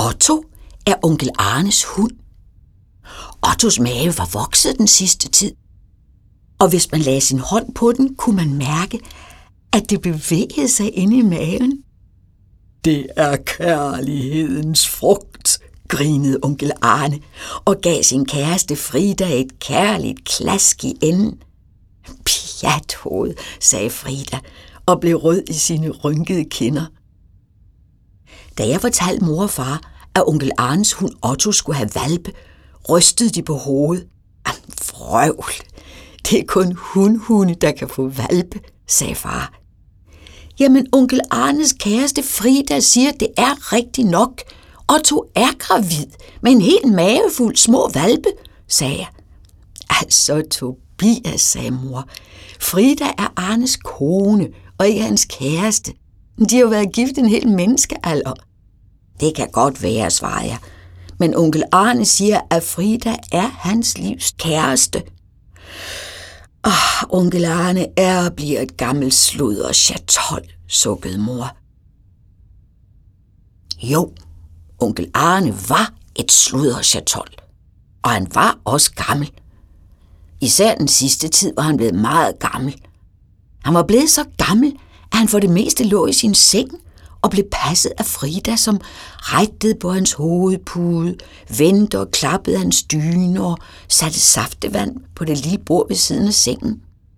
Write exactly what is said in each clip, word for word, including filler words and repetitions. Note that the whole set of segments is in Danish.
Otto er onkel Arnes hund. Ottos mave var vokset den sidste tid, og hvis man lagde sin hånd på den, kunne man mærke, at det bevægede sig inde i maven. Det er kærlighedens frugt, grinede onkel Arne og gav sin kæreste Frida et kærligt klask i enden. Pjathoved, sagde Frida og blev rød i sine rynkede kinder. Da jeg fortalte mor og far, at onkel Arnes hund Otto skulle have hvalpe, rystede de på hovedet. Frøvl, det er kun hundhunde, der kan få hvalpe, sagde far. Jamen, onkel Arnes kæreste Frida siger, at det er rigtigt nok. Otto er gravid med en hel mavefuld små hvalpe, sagde jeg. Altså, Tobias, sagde mor. Frida er Arnes kone og ikke hans kæreste. De har jo været gift en hel menneskealder. Det kan godt være, svarede jeg. Men onkel Arne siger, at Frida er hans livs kæreste. Åh, onkel Arne er og bliver et gammelt sludder chatol, sukkede mor. Jo, onkel Arne var et sludder chatol, og han var også gammel. Især den sidste tid var han blevet meget gammel. Han var blevet så gammel, at han for det meste lå i sin seng og blev passet af Frida, som rettede på hans hovedpude, vendte og klappede hans dyne og satte saftevand på det lille bord ved siden af sengen.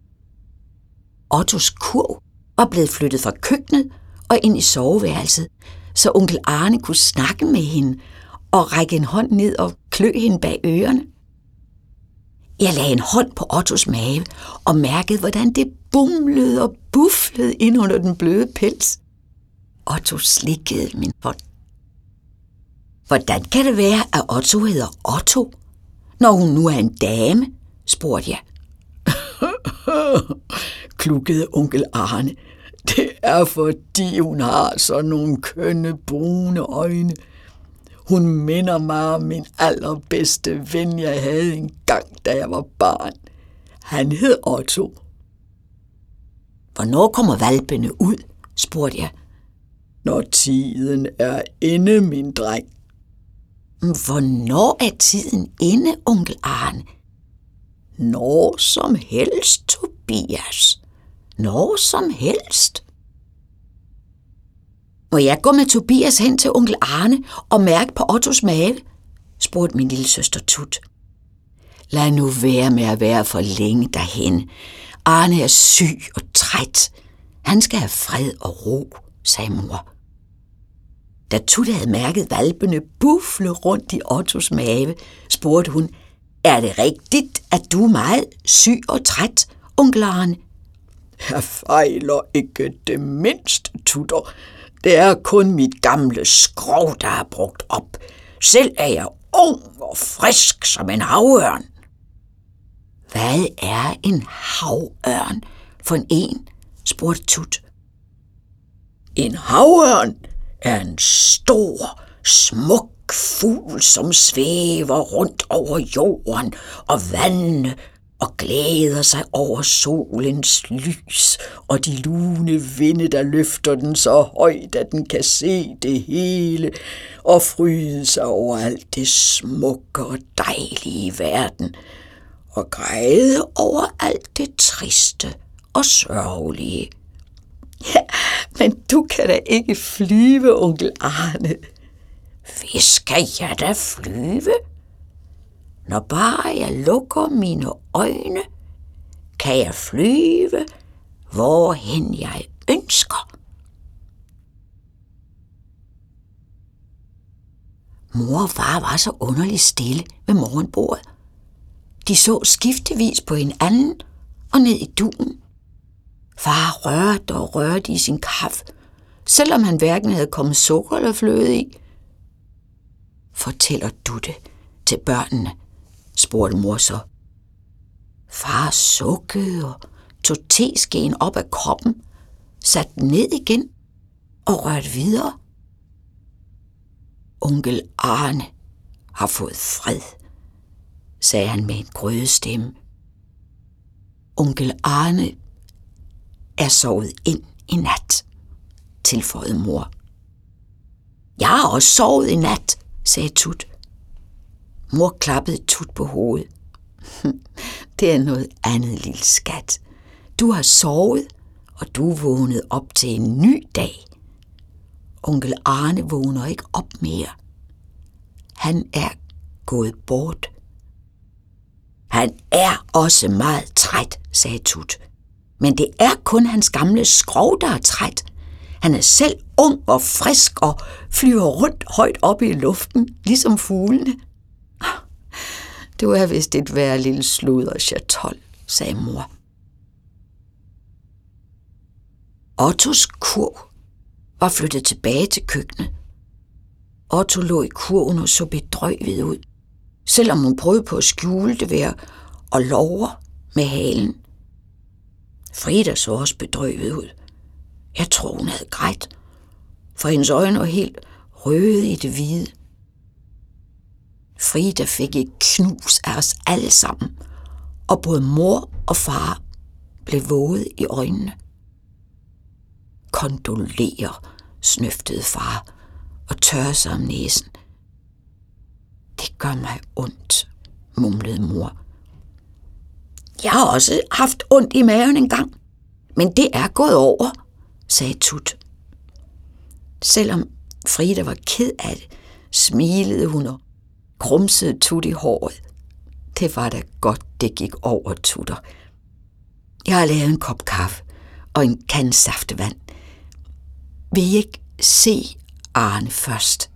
Ottos kurv var blevet flyttet fra køkkenet og ind i soveværelset, så onkel Arne kunne snakke med hende og række en hånd ned og klø hende bag ørerne. Jeg lagde en hånd på Ottos mave og mærkede, hvordan det bumlede og bufflede ind under den bløde pels. Otto slikkede min hånd. Hvordan kan det være, at Otto hedder Otto, når hun nu er en dame, spurgte jeg. Klukkede onkel Arne. Det er fordi hun har sådan nogle kønne brune øjne. Hun minder mig om min allerbedste ven, jeg havde engang, da jeg var barn. Han hed Otto. Hvornår kommer hvalpene ud, spurgte jeg. Når tiden er inde, min dreng. Hvornår er tiden inde, onkel Arne? Når som helst, Tobias. Når som helst. Må jeg gå med Tobias hen til onkel Arne og mærke på Ottos mave? Spurgte min lille søster Tut. Lad nu være med at være for længe derhen. Arne er syg og træt. Han skal have fred og ro, sagde mor. Da Tut havde mærket hvalpene buffle rundt i Ottos mave, spurgte hun, er det rigtigt, at du er meget syg og træt, onkel Arne? Jeg fejler ikke det mindste, Tutter. Det er kun mit gamle skrog, der er brugt op. Selv er jeg ung og frisk som en havørn. Hvad er en havørn for en en? Spurgte Tut. En havørn er en stor, smuk fugl, som svæver rundt over jorden og vandene og glæder sig over solens lys og de lune vinde, der løfter den så højt, at den kan se det hele og fryde sig over alt det smukke og dejlige i verden og græde over alt det triste og sørgelige. Ja, men du kan da ikke flyve, onkel Arne. Hvis skal jeg da flyve? Når bare jeg lukker mine øjne, kan jeg flyve, hvorhen jeg ønsker. Mor og far var så underligt stille ved morgenbordet. De så skiftevis på hinanden og ned i duen. Far rørte og rørte i sin kaffe, selvom han hverken havde kommet sukker eller fløde i. Fortæller du det til børnene? Spurgte mor så. Far sukkede og tog teskeen op af koppen, satte den ned igen og rørte videre. Onkel Arne har fået fred, sagde han med en grødestemme. Onkel Arne er sovet ind i nat, tilføjede mor. Jeg har også sovet i nat, sagde Tut. Mor klappede Tut på hovedet. Det er noget andet, lille skat. Du har sovet, og du er vågnet op til en ny dag. Onkel Arne vågner ikke op mere. Han er gået bort. Han er også meget træt, sagde Tut. Men det er kun hans gamle skrog, der er træt. Han er selv ung og frisk og flyver rundt højt op i luften, ligesom fuglene. Du er vist et værre lille sludder, Chatol, sagde mor. Ottos kurv var flyttet tilbage til køkkenet. Otto lå i kurven og så bedrøvet ud, selvom hun prøvede på at skjule det ved at love med halen. Frida så også bedrøvet ud. Jeg tror, hun havde grædt, for hendes øjne var helt røde i det hvide. Frida fik et knus af os alle sammen, og både mor og far blev våde i øjnene. Kondolerer, snøftede far og tørrede sig om næsen. Det gør mig ondt, mumlede mor. Jeg har også haft ondt i maven engang, men det er gået over, sagde Tut. Selvom Frida var ked af det, smilede hun og grumsede Tut i håret. Det var da godt, det gik over, Tutter. Jeg har lavet en kop kaffe og en kande saftevand. Vil I ikke se Arne først?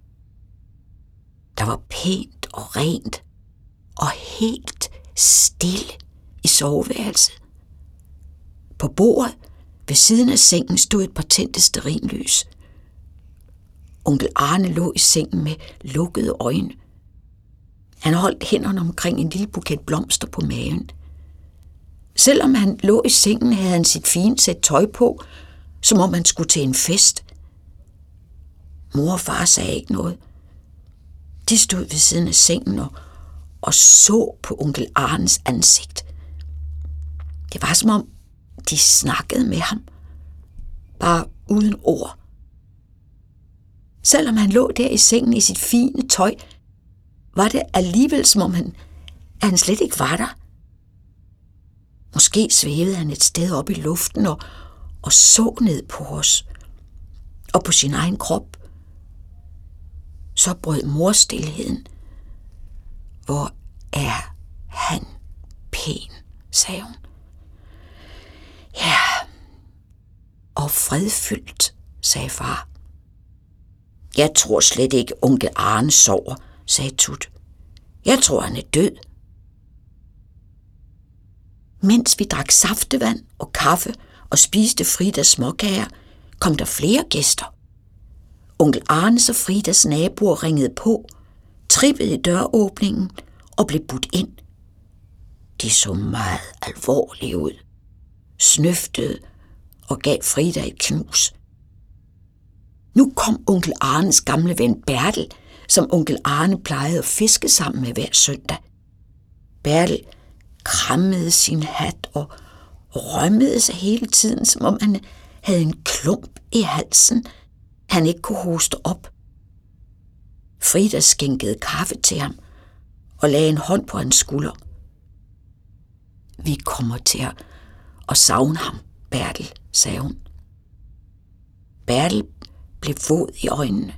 Der var pænt og rent og helt stille i soveværelset. På bordet ved siden af sengen stod et par tændte stearinlys. Onkel Arne lå i sengen med lukkede øjne. Han holdt hænderne omkring en lille buket blomster på maven. Selvom han lå i sengen, havde han sit fine sæt tøj på, som om han skulle til en fest. Mor og far sagde ikke noget. De stod ved siden af sengen og, og så på onkel Arnes ansigt. Det var som om, de snakkede med ham, bare uden ord. Selvom han lå der i sengen i sit fine tøj, var det alligevel som om han, han slet ikke var der. Måske svævede han et sted op i luften og, og så ned på os og på sin egen krop. Så brød mor stilheden. Hvor er han pæn, sagde hun. Ja, og fredfyldt, sagde far. Jeg tror slet ikke, onkel Arne sover, sagde Tut. Jeg tror, han er død. Mens vi drak saftevand og kaffe og spiste Fridas småkager, kom der flere gæster. Onkel Arnes og Fridas naboer ringede på, trippede i døråbningen og blev budt ind. De så meget alvorlige ud, snøftede og gav Frida et knus. Nu kom onkel Arnes gamle ven Bertel, som onkel Arne plejede at fiske sammen med hver søndag. Bertel krammede sin hat og rømmede sig hele tiden, som om han havde en klump i halsen, han ikke kunne hoste op. Frida skænkede kaffe til ham og lagde en hånd på hans skulder. Vi kommer til at, at savne ham, Bertel, sagde hun. Bertel blev våd i øjnene.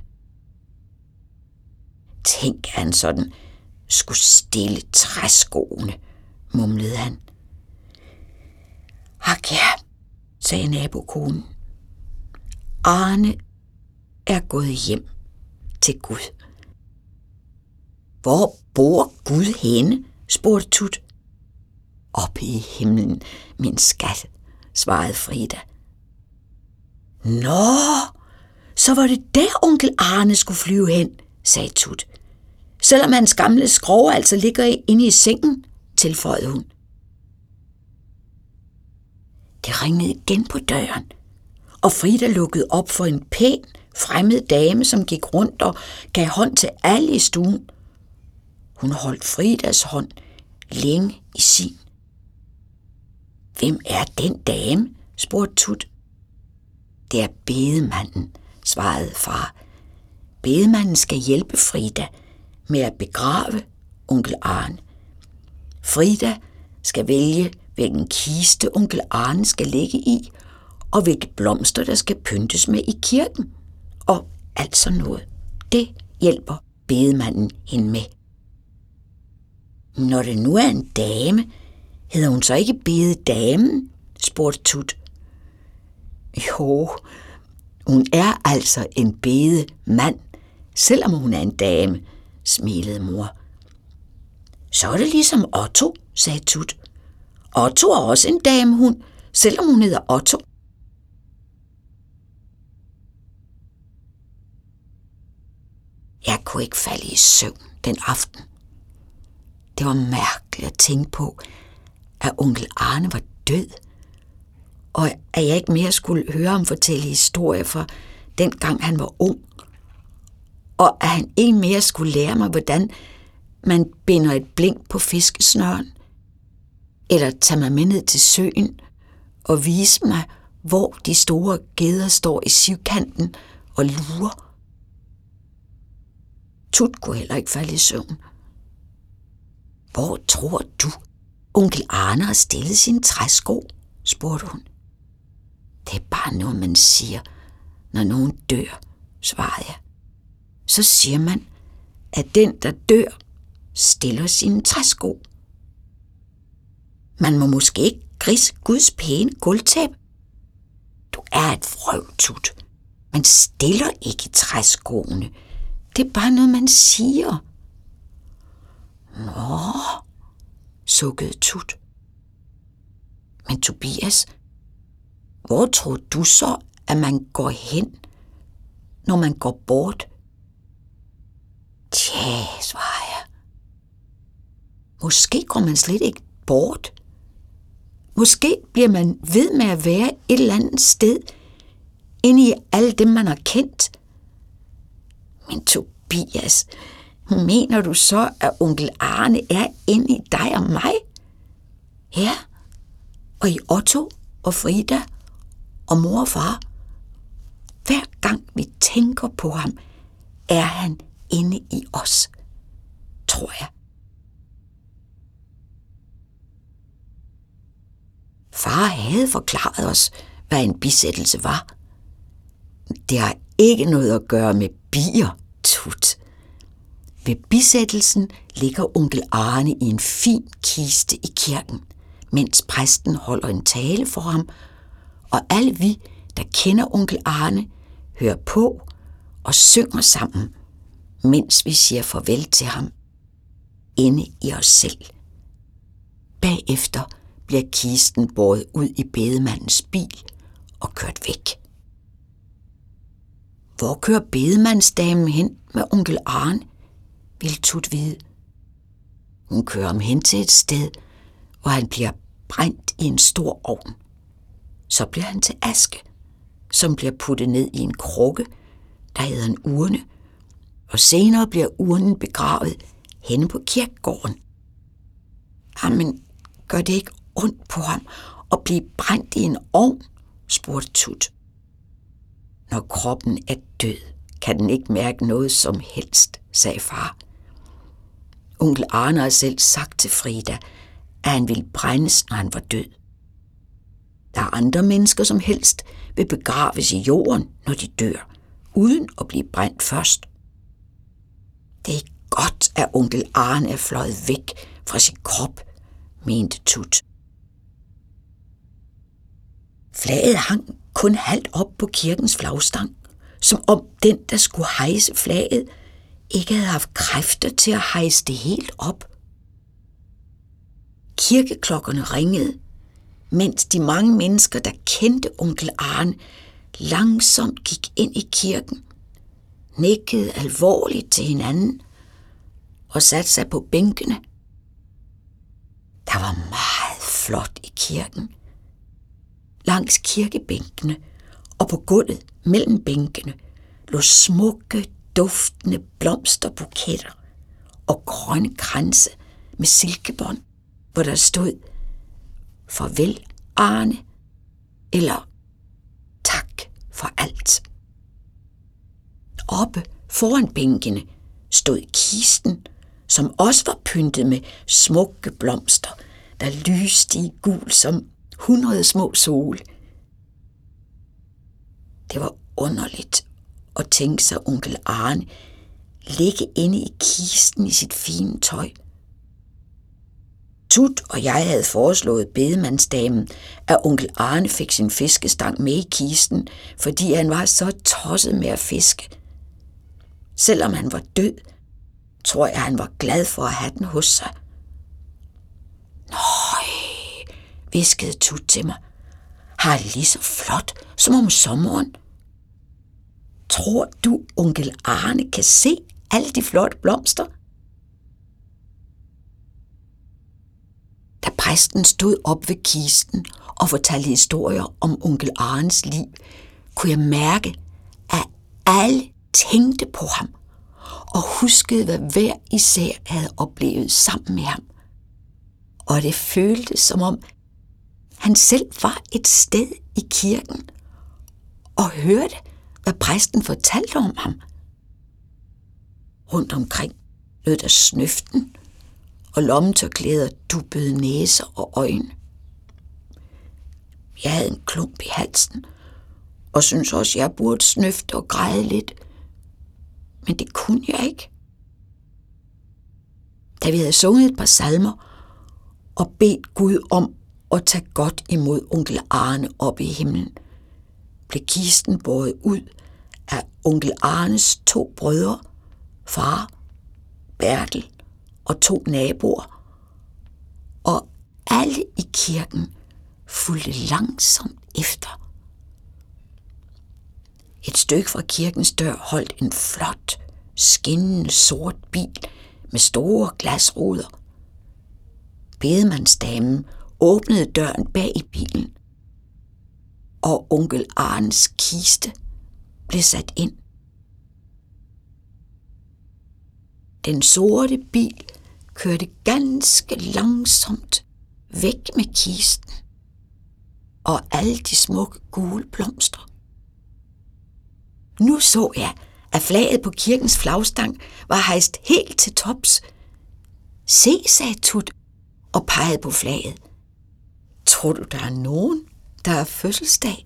Tænk, han sådan skulle stille træskoene, mumlede han. Ak ja, sagde nabokonen. Arne er gået hjem til Gud. Hvor bor Gud henne? Spurgte Tut. Oppe i himlen, min skat, svarede Frida. Nå, så var det der onkel Arne skulle flyve hen, sagde Tut. Selvom hans gamle skrog altså ligger inde i sengen, tilføjede hun. Det ringede igen på døren, og Frida lukkede op for en pæn, fremmed dame, som gik rundt og gav hånd til alle i stuen. Hun holdt Fridas hånd længe i sin. Hvem er den dame? Spurgte Tut. Det er bedemanden, svarede far. bedemanden skal hjælpe Frida med at begrave onkel Arne. Frida skal vælge, hvilken kiste onkel Arne skal ligge i, og hvilke blomster, der skal pyntes med i kirken, og alt sådan noget. Det hjælper bedemanden hende med. Når det nu er en dame, hedder hun så ikke bededamen? Spurgte Tut. Jo, hun er altså en bedemand, selvom hun er en dame, smilede mor. Så er det ligesom Otto, sagde Tut. Otto er også en damehund, selvom hun hedder Otto. Jeg kunne ikke falde i søvn den aften. Det var mærkeligt at tænke på, at onkel Arne var død, og at jeg ikke mere skulle høre ham fortælle historier fra dengang han var ung, og at han ikke mere skulle lære mig, hvordan man binder et blink på fiskesnøren, eller tage mig med ned til søen og vise mig, hvor de store geder står i sivkanten og lurer. Tut kunne heller ikke falde i søvn. Hvor tror du, onkel Arne har stillet sine træsko? Spurgte hun. Det er bare noget, man siger, når nogen dør, svarede jeg. Så siger man, at den, der dør, stiller sine træsko. Man må måske ikke grisse Guds pæne gulvtæppe. Du er et vrøv, Tut. Man stiller ikke træskoene. Det er bare noget, man siger. Nå, sukkede Tut. Men Tobias, hvor tror du så, at man går hen, når man går bort? Tja, svarede jeg. Måske går man slet ikke bort. Måske bliver man ved med at være et eller andet sted, inde i alle dem, man har kendt. Men Tobias, mener du så, at onkel Arne er inde i dig og mig? Ja, og i Otto og Frida og mor og far. Hver gang vi tænker på ham, er han inde i os, tror jeg. Far havde forklaret os, hvad en bisættelse var. Det har ikke noget at gøre med bier, Tut. Ved bisættelsen ligger onkel Arne i en fin kiste i kirken, mens præsten holder en tale for ham, og alle vi, der kender onkel Arne, hører på og synger sammen, mens vi siger farvel til ham, inde i os selv. Bagefter bliver kisten båret ud i bedemandens bil og kørt væk. Hvor kører bedemandsdamen hen med onkel Arne, vil Tut vide. Hun kører ham hen til et sted, hvor han bliver brændt i en stor ovn. Så bliver han til aske, som bliver puttet ned i en krukke, der hedder en urne, og senere bliver urnen begravet henne på kirkegården. Jamen, gør det ikke ondt på ham at blive brændt i en ovn, spurgte Tut. Når kroppen er død, kan den ikke mærke noget som helst, sagde far. Onkel Arne har selv sagt til Frida, at han ville brændes, når han var død. Der er andre mennesker, som helst vil begraves i jorden, når de dør, uden at blive brændt først. Det er godt, at onkel Arne er fløjet væk fra sin krop, mente Tut. Flaget hang kun halvt op på kirkens flagstang, som om den, der skulle hejse flaget, ikke havde haft kræfter til at hejse det helt op. Kirkeklokkerne ringede, mens de mange mennesker, der kendte onkel Arne, langsomt gik ind i kirken, nikkede alvorligt til hinanden og satte sig på bænkene. Der var meget flot i kirken. Langs kirkebænkene og på gulvet mellem bænkene lå smukke, duftende blomsterbuketter og grønne kranse med silkebånd, hvor der stod farvel Arne eller tak for alt. Oppe Foran bænkene stod kisten, som også var pyntet med smukke blomster, der lyste i gul som hundrede små sole. Det var underligt at tænke sig onkel Arne ligge inde i kisten i sit fine tøj. Tut og jeg havde foreslået bedemandsdamen, at onkel Arne fik sin fiskestang med i kisten, fordi han var så tosset med at fiske. Selvom han var død, tror jeg, han var glad for at have den hos sig. Nøj, hviskede Tut til mig. Har det lige så flot som om sommeren? Tror du, onkel Arne kan se alle de flotte blomster? Da præsten stod op ved kisten og fortalte historier om onkel Arnes liv, kunne jeg mærke, at alle tænkte på ham og huskede, hvad hver især havde oplevet sammen med ham. Og det føltes som om, han selv var et sted i kirken og hørte, hvad præsten fortalte om ham. Rundt omkring lød der snøften, og lommetørklæder duppede næser og øjne. Jeg havde en klump i halsen, og syntes også, jeg burde snøfte og græde lidt. Men det kunne jeg ikke. Da vi havde sunget et par salmer og bedt Gud om at tage godt imod onkel Arne op i himlen, blev kisten båret ud af onkel Arnes to brødre, far, Bertel og to naboer, og alle i kirken fulgte langsomt efter. Et stykke fra kirkens dør holdt en flot, skinnende sort bil med store glasruder. Bedemandsdamen åbnede døren bag i bilen, og onkel Arnes kiste blev sat ind. Den sorte bil kørte ganske langsomt væk med kisten og alle de smukke gule blomster. Nu så jeg, at flaget på kirkens flagstang var hejst helt til tops. Se, sagde Tut og pegede på flaget. Tror du, der er nogen, der er fødselsdag?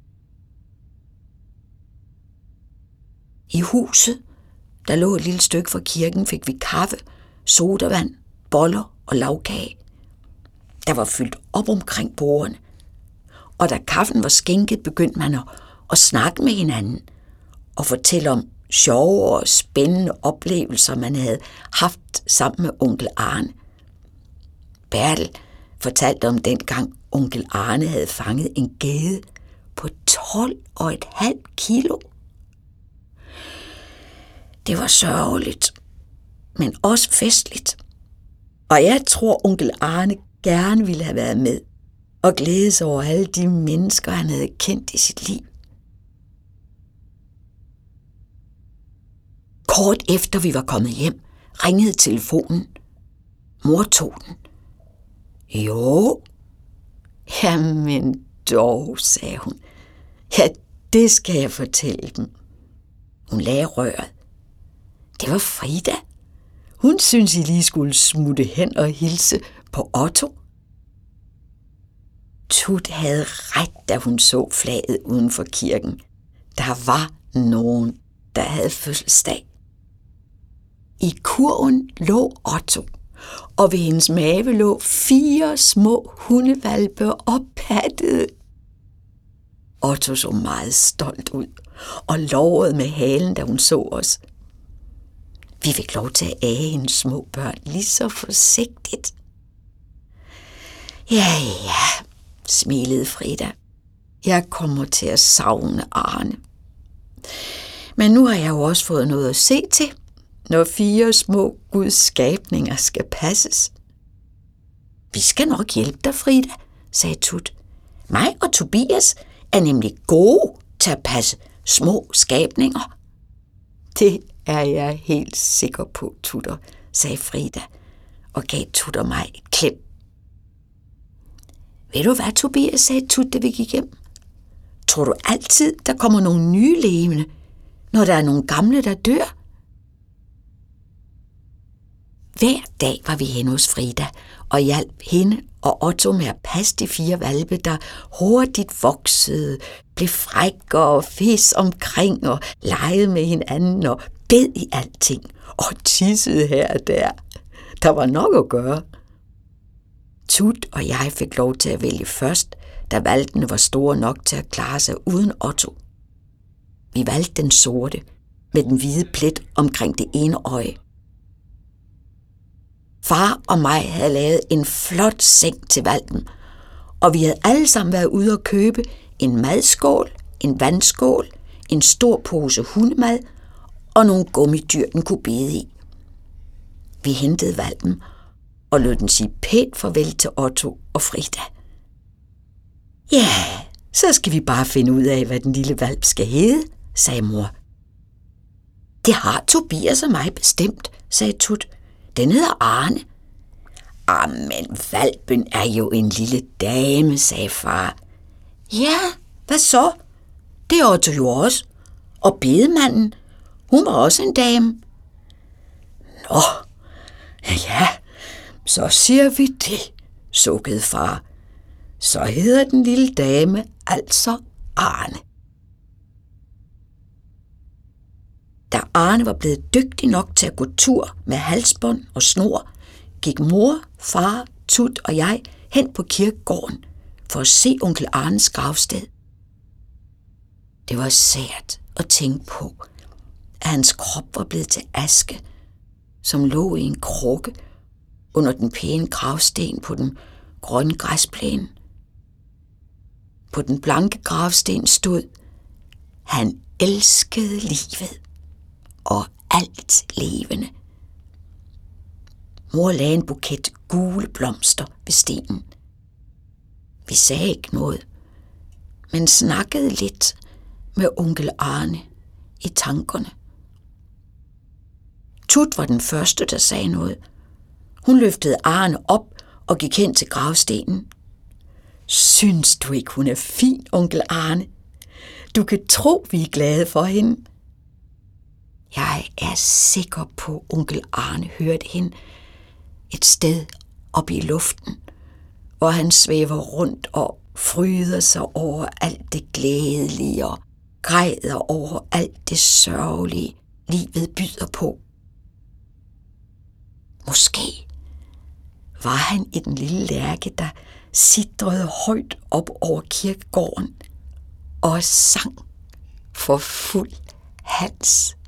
I huset, der lå et lille stykke fra kirken, fik vi kaffe, sodavand, boller og lagkage. Der var fyldt op omkring bordene, og da kaffen var skænket, begyndte man at, at snakke med hinanden og fortælle om sjove og spændende oplevelser, man havde haft sammen med onkel Arne. Bertel fortalte om dengang onkel Arne havde fanget en gede på tolv og et halvt kilo. Det var sørgeligt, men også festligt. Og jeg tror, onkel Arne gerne ville have været med og glæde sig over alle de mennesker, han havde kendt i sit liv. Kort efter vi var kommet hjem, ringede telefonen. Mor tog den. Jo. Jamen dog, sagde hun. Ja, det skal jeg fortælle dem. Hun lagde røret. Det var Frida. Hun syntes, I lige skulle smutte hen og hilse på Otto. Tut havde ret, da hun så flaget uden for kirken. Der var nogen, der havde fødselsdag. I kurven lå Otto, og ved hendes mave lå fire små hundevalpe og pattede. Otto så meget stolt ud og lovede med halen, da hun så os. Vi fik lov til at æge hendes små børn lige så forsigtigt. Ja, ja, smilede Frida. Jeg kommer til at savne Arne. Men nu har jeg jo også fået noget at se til, når fire små Guds skabninger skal passes. Vi skal nok hjælpe dig, Frida, sagde Tut. Mig og Tobias er nemlig gode til at passe små skabninger. Det er jeg helt sikker på, Tutter, sagde Frida og gav Tut og mig et klem. Ved du hvad, Tobias, sagde Tut, da vi gik hjem? Tror du altid, der kommer nogle nye levende? når der er nogle gamle, der dør? Hver dag var vi henne hos Frida og hjalp hende og Otto med at passe de fire hvalpe, der hurtigt voksede, blev frække og fes omkring og legede med hinanden og bed i alting og tissede her og der. Der var nok at gøre. Tut og jeg fik lov til at vælge først, da hvalpene var store nok til at klare sig uden Otto. Vi valgte den sorte med den hvide plet omkring det ene øje. Far og mig havde lavet en flot seng til hvalpen, og vi havde alle sammen været ude og købe en madskål, en vandskål, en stor pose hundemad og nogle gummidyr, den kunne bide i. Vi hentede hvalpen og lod den sige pænt farvel til Otto og Frida. Ja, så skal vi bare finde ud af, hvad den lille hvalp skal hedde, sagde mor. Det har Tobias og mig bestemt, sagde Tut. Den hedder Arne. Ah, men hvalpen er jo en lille dame, sagde far. Ja, hvad så? Det er Otto jo også. Og bedemanden, hun var også en dame. Nå, ja, så siger vi det, sukkede far. Så hedder den lille dame altså Arne. Da Arne var blevet dygtig nok til at gå tur med halsbånd og snor, gik mor, far, Tut og jeg hen på kirkegården for at se onkel Arnes gravsted. Det var sært at tænke på, at hans krop var blevet til aske, som lå i en krukke under den pæne gravsten på den grønne græsplæne. På den blanke gravsten stod: han elskede livet og alt levende. Mor lagde en buket gule blomster ved stenen. Vi sagde ikke noget, men snakkede lidt med onkel Arne i tankerne. Tut var den første, der sagde noget. Hun løftede Arne op og gik hen til gravstenen. Synes du ikke, hun er fin, onkel Arne? Du kan tro, vi er glade for hende. Jeg er sikker på, at onkel Arne hørte hende et sted oppe i luften, hvor han svæver rundt og fryder sig over alt det glædelige og græder over alt det sørgelige, livet byder på. Måske var han i den lille lærke, der sidrede højt op over kirkegården og sang for fuld hals.